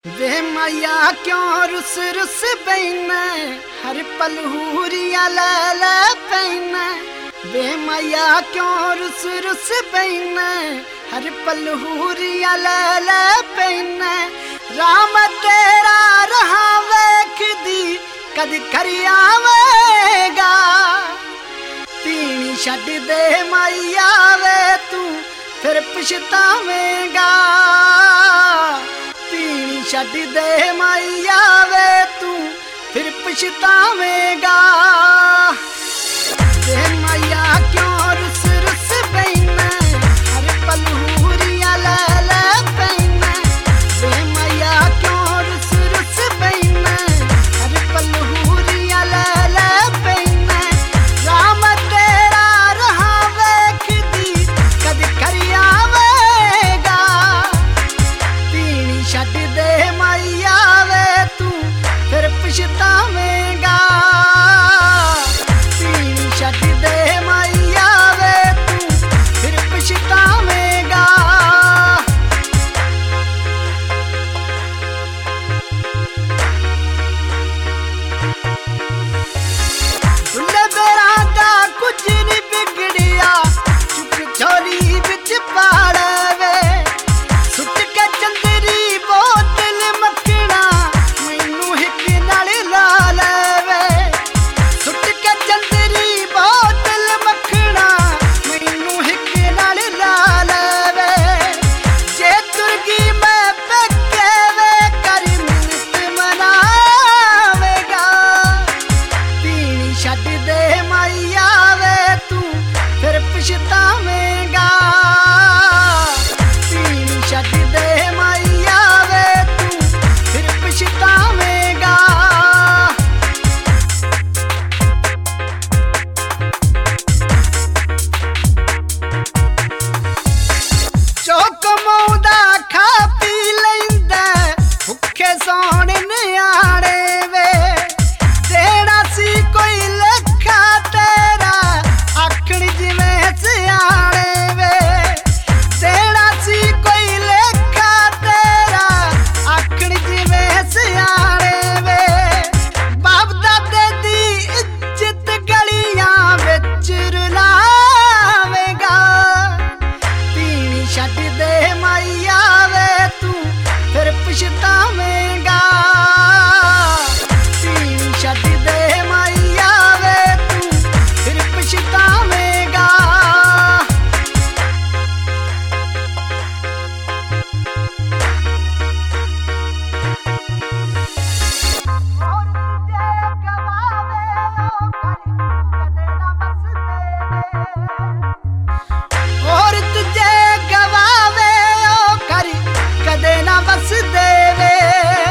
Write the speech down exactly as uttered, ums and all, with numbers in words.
वे मैया क्यों रुस रुस बैना हर पल हूरिया ला ला पैना। वे मैया क्यों रुस रुस बैना हर पल हूरिया ला ला पैना। राम तेरा रहा वेख दी कद कर आवेगा। पीनी छड्ड दे मैया वे तू फिर पछतावेगा। पीनी छड्ड दे मैया वे तू फिर पछतावेगा। वे मैया क्यों रुस रुस बैना हर पल हूरिया ला ला पैना। वे मैया क्यों रुस रुस बैना हर पल हूरिया ला ला पैना। राम तेरा रहा वेख दी कद कर आवेगा। पीनी छड्ड दे मैया वे तू फिर पछतावेगा। पीनी छड्ड दे मैया वे तू फिर पछतावेगा। दुल्ले बेरा दा कुछ नहीं बिगड़िया चुप झोली बिच पाले वे। सुट के चंदरी बोतल मक्खना मैनू हिक नाल ला लेवे। सुट के चंदरी बोतल मक्खना मैनू हिक नाल ला लेवे। जे तुरगी मैं पेके वे कर मिन्नत मनावेगा। पीनी छड्ड दे मैया वे तू फिर पछतावेगा। पीनी छड्ड दे मैया वे तू फिर पछतावेगा। जो कमाउंदा खा पी लैंदा भुखे सौण नियाणे वे। देना सी कोई लेखा तेरा आखण जिवें सियाणे वे। देना सी कोई लेखा तेरा आखण जिवें सियाणे वे। बाप दादे दी इज्जत गलियां विच रुलावेगा। पीनी छड्ड दे मैया वे तू फिर पछतावेगा। पीनी छड्ड दे मैया वे तू फिर पछतावेगा। और तुझे गवावे ओ कर कदे ना बस देवे।